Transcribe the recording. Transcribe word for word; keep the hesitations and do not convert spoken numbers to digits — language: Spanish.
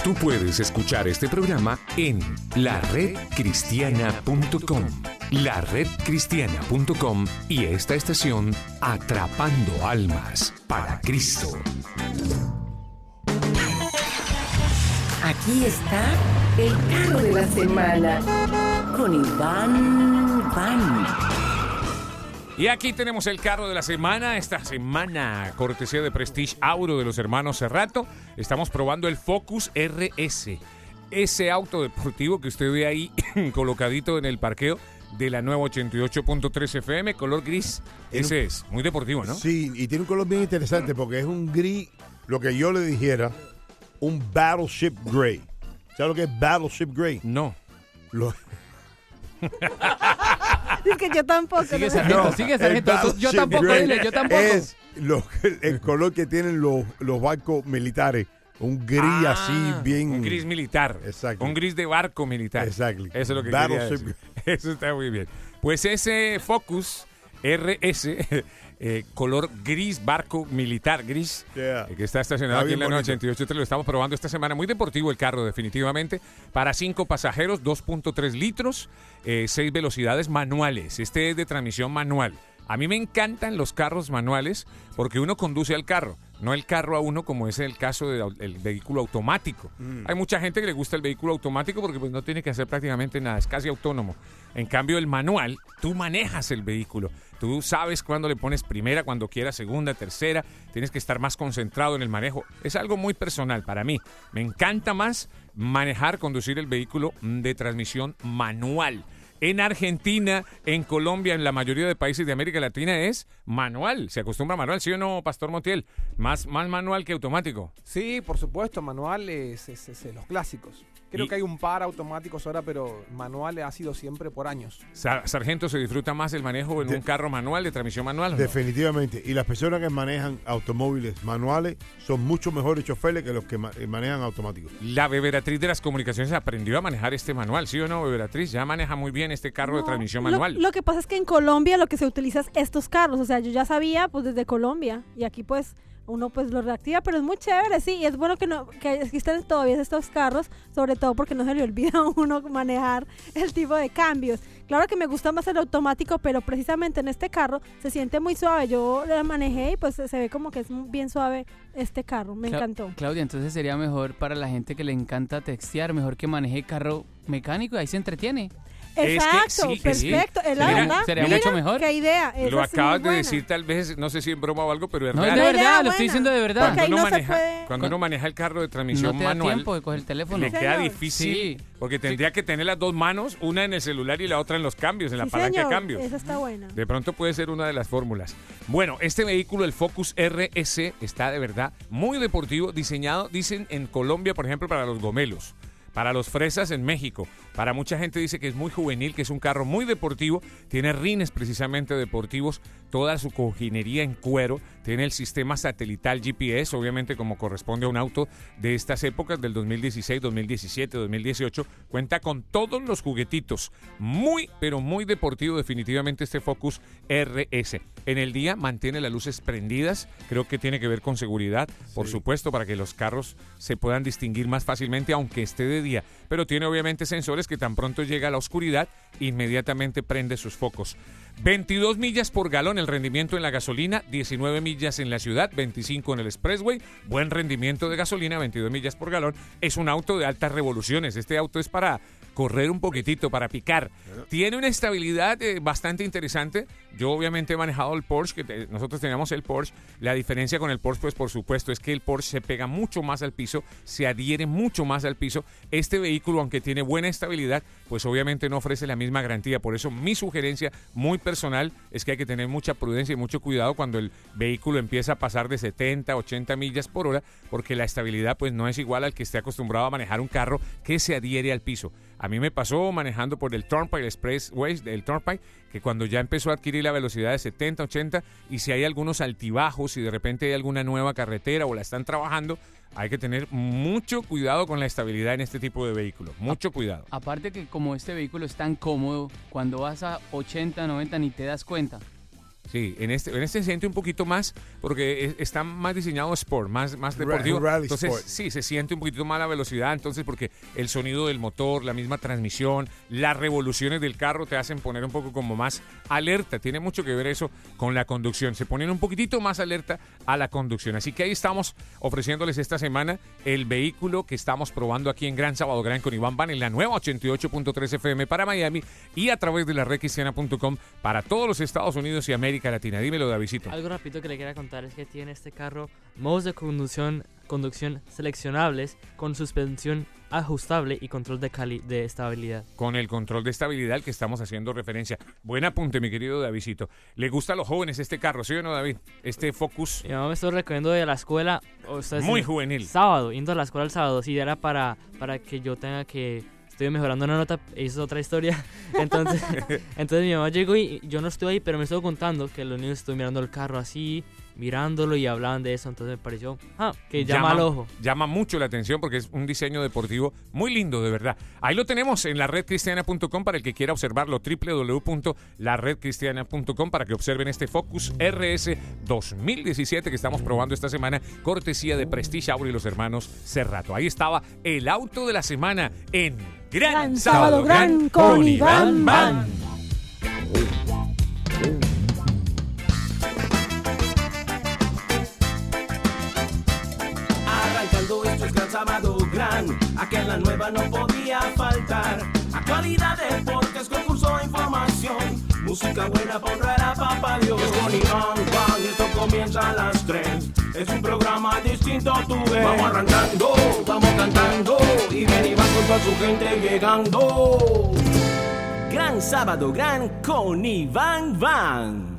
Tú puedes escuchar este programa en la red cristiana punto com, la red cristiana punto com y esta estación Atrapando Almas para Cristo. Aquí está el carro de la semana con Iván Van. Y aquí tenemos el carro de la semana, esta semana, cortesía de Prestige Auto de los hermanos Cerrato. Estamos probando el Focus R S, ese auto deportivo que usted ve ahí colocadito en el parqueo de la nueva ochenta y ocho punto tres F M, color gris. Ese es, muy deportivo, ¿no? Sí, y tiene un color bien interesante porque es un gris, lo que yo le dijera, un Battleship Gray. ¿Sabes lo que es Battleship Gray? No. Lo... Es que yo tampoco. Sigue, sargento, No, sigue, sargento. el Yo tampoco, Battleship dile, yo tampoco. Es lo, el color que tienen los, los barcos militares. Un gris Ah, así bien... Un gris militar. Exacto. Un gris de barco militar. Exacto. Eso es lo que Battleship. quería decir. Eso está muy bien. Pues ese Focus R S, eh, color gris, barco militar gris, Yeah. eh, que está estacionado Está aquí en bien la nueva bonito. ochenta y ocho, te lo estamos probando esta semana. Muy deportivo el carro, definitivamente. Para cinco pasajeros, dos punto tres litros, eh, seis velocidades manuales. Este es de transmisión manual. A mí me encantan los carros manuales porque uno conduce al carro, no el carro a uno como es el caso del vehículo automático. Mm. Hay mucha gente que le gusta el vehículo automático porque pues no tiene que hacer prácticamente nada, es casi autónomo. En cambio el manual, tú manejas el vehículo, tú sabes cuándo le pones primera, cuando quieras segunda, tercera, tienes que estar más concentrado en el manejo. Es algo muy personal para mí. Me encanta más manejar, conducir el vehículo de transmisión manual. En Argentina, en Colombia, en la mayoría de países de América Latina es manual. Se acostumbra a manual, ¿sí o no, Pastor Montiel? Más, más manual que automático. Sí, por supuesto, manual es, es, es, es los clásicos. Creo y, que hay un par automáticos ahora, pero manual ha sido siempre por años. Sar, Sargento, ¿se disfruta más el manejo en de, un carro manual, de transmisión manual? ¿O definitivamente. No? Y las personas que manejan automóviles manuales son mucho mejores choferes que los que ma manejan automáticos. La Beberatriz de las Comunicaciones aprendió a manejar este manual, ¿sí o no, Beberatriz? Ya maneja muy bien este carro no, de transmisión manual. Lo, lo que pasa es que en Colombia lo que se utiliza es estos carros. O sea, yo ya sabía pues desde Colombia. Y aquí pues uno pues lo reactiva, pero es muy chévere, sí, y es bueno que no que existan todavía estos carros, sobre todo porque no se le olvida a uno manejar el tipo de cambios. Claro que me gusta más el automático, pero precisamente en este carro se siente muy suave. Yo lo manejé y pues se ve como que es bien suave este carro, me Cla encantó. Claudia, entonces sería mejor para la gente que le encanta textear, mejor que maneje carro mecánico y ahí se entretiene. Exacto, es que sí, perfecto. sí. Es la Sería, verdad. sería Mira, mucho mejor. Qué idea. Esa Lo es acabas muy de buena. decir, tal vez, no sé si en broma o algo, pero es no, real. es de verdad, idea lo buena. estoy diciendo de verdad. Porque ahí Cuando uno, no se maneja, puede... cuando uno maneja el carro de transmisión No te da manual, tiempo de coger el teléfono. le Sí, queda señor. difícil, Sí. porque tendría que tener las dos manos, una en el celular y la otra en los cambios, en la Sí, palanca señor, de cambios. esa está buena. De pronto puede ser una de las fórmulas. Bueno, este vehículo, el Focus R S, está de verdad muy deportivo, diseñado, dicen en Colombia, por ejemplo, para los gomelos, para los fresas en México. Para mucha gente dice que es muy juvenil, que es un carro muy deportivo, tiene rines precisamente deportivos, toda su cojinería en cuero, tiene el sistema satelital G P S, obviamente como corresponde a un auto de estas épocas, del dos mil dieciséis, dos mil diecisiete, dos mil dieciocho, cuenta con todos los juguetitos. Muy, pero muy deportivo definitivamente este Focus R S. En el día mantiene las luces prendidas, creo que tiene que ver con seguridad, por sí. supuesto, para que los carros se puedan distinguir más fácilmente, aunque esté de día, pero tiene obviamente sensores que tan pronto llega a la oscuridad, inmediatamente prende sus focos. veintidós millas por galón el rendimiento en la gasolina, diecinueve millas en la ciudad, veinticinco en el expressway, buen rendimiento de gasolina, veintidós millas por galón. Es un auto de altas revoluciones, este auto es para correr un poquitito, para picar. Tiene una estabilidad eh, bastante interesante. Yo obviamente he manejado el Porsche, que te, nosotros teníamos el Porsche. La diferencia con el Porsche, pues por supuesto, es que el Porsche se pega mucho más al piso, se adhiere mucho más al piso. Este vehículo, aunque tiene buena estabilidad, pues obviamente no ofrece la misma garantía. Por eso mi sugerencia muy personal es que hay que tener mucha prudencia y mucho cuidado cuando el vehículo empieza a pasar de setenta, ochenta millas por hora, porque la estabilidad pues no es igual al que esté acostumbrado a manejar un carro que se adhiere al piso. A mí me pasó manejando por el Turnpike, el Expressway del Turnpike, que cuando ya empezó a adquirir la velocidad de setenta, ochenta, y si hay algunos altibajos y de repente hay alguna nueva carretera o la están trabajando, hay que tener mucho cuidado con la estabilidad en este tipo de vehículos. Mucho cuidado. Aparte que como este vehículo es tan cómodo, cuando vas a ochenta, noventa ni te das cuenta. Sí, en este, en este se siente un poquito más porque es- está más diseñado sport, más, más deportivo. Rally Entonces, sport. sí, se siente un poquito más la velocidad, entonces porque el sonido del motor, la misma transmisión, las revoluciones del carro te hacen poner un poco como más alerta. Tiene mucho que ver eso con la conducción. Se ponen un poquitito más alerta a la conducción. Así que ahí estamos ofreciéndoles esta semana el vehículo que estamos probando aquí en Gran Sábado Gran con Iván Van en la nueva ochenta y ocho punto tres F M para Miami y a través de la red cristiana punto com para todos los Estados Unidos y América Latina. Dímelo, Davidito. Algo rápido que le quería contar es que tiene este carro modos de conducción, conducción seleccionables con suspensión ajustable y control de, cali de estabilidad. Con el control de estabilidad al que estamos haciendo referencia. Buen apunte, mi querido Davidito. ¿Le gusta a los jóvenes este carro, sí o no, David? Este Focus Mi mamá me estuvo recogiendo de la escuela. O sea, muy es- juvenil. Sábado, yendo a la escuela el sábado. Sí, era para, para que yo tenga que... Estoy mejorando una nota, eso es otra historia. Entonces, entonces mi mamá llegó y yo no estuve ahí, pero me estuvo contando que los niños estuvieron mirando el carro así, mirándolo y hablaban de eso. Entonces me pareció, ah, que llama, al ojo. Llama mucho la atención porque es un diseño deportivo muy lindo, de verdad. Ahí lo tenemos en la red cristiana punto com para el que quiera observarlo, doble u doble u doble u punto la red cristiana punto com para que observen este Focus R S dos mil diecisiete que estamos probando esta semana, cortesía de Prestige Auto y los hermanos Cerrato. Ahí estaba el auto de la semana en Gran, Gran Sábado Gran con Iván Van. Arrancando esto es Gran Sábado Gran, aquí en la nueva no podía faltar. Actualidad, deportes, concurso, información, música buena pondrá papá Dios. Con Iván Van, esto comienza a las tres, es un programa distinto, tú ves. Vamos arrancando, vamos cantando, y bien Iván con toda su gente llegando. Gran Sábado Gran con Iván Van.